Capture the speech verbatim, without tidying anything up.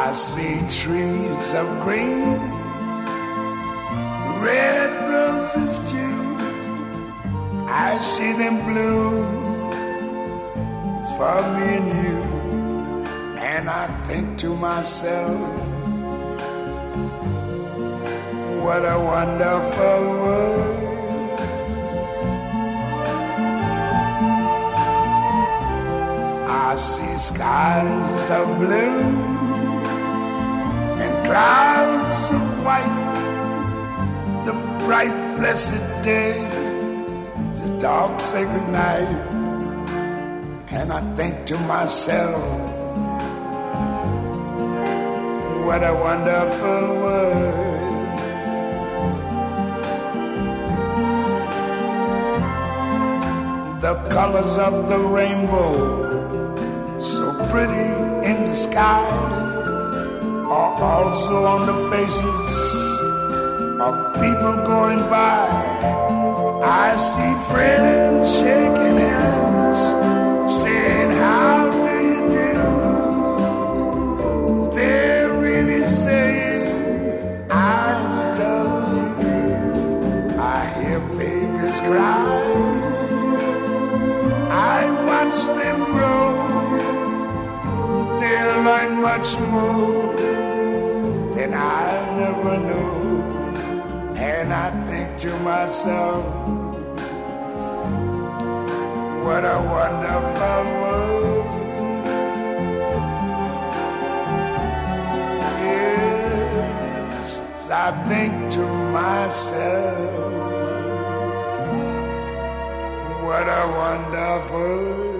I see trees of green, red roses too. I see them bloom for me and you. And I think to myself, what a wonderful world. I see skies of blue and clouds of white, the bright blessed day, the dark sacred night. And I think to myself, what a wonderful world. The colors of the rainbow, so pretty in the sky, are also on the faces of people going by. I see friends shaking hands, saying, how do you do? They're really saying, I love you. I hear babies cry, I watch them grow. They'll learn much more than I'll ever know. And I think to myself, what a wonderful world. Yes, I think to myself, what a wonderful world.